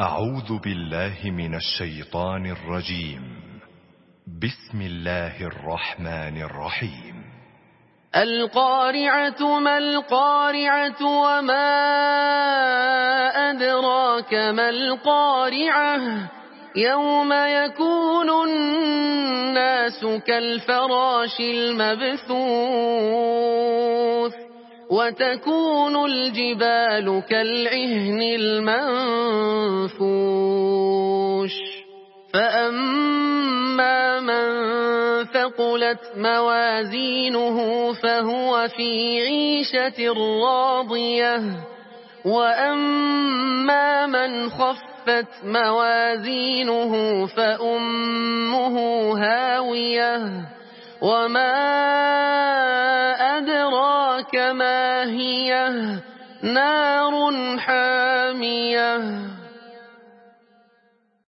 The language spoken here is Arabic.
أعوذ بالله من الشيطان الرجيم. بسم الله الرحمن الرحيم. القارعة ما القارعة وما أدراك ما القارعة يوم يكون الناس كالفراش المبثوث وتكون الجبال كالعهن المنفوش فأما من ثقلت موازينه فهو في عيشة راضية وأما من خفت موازينه فأمه هاوية وما أدراك ما هي نار حامية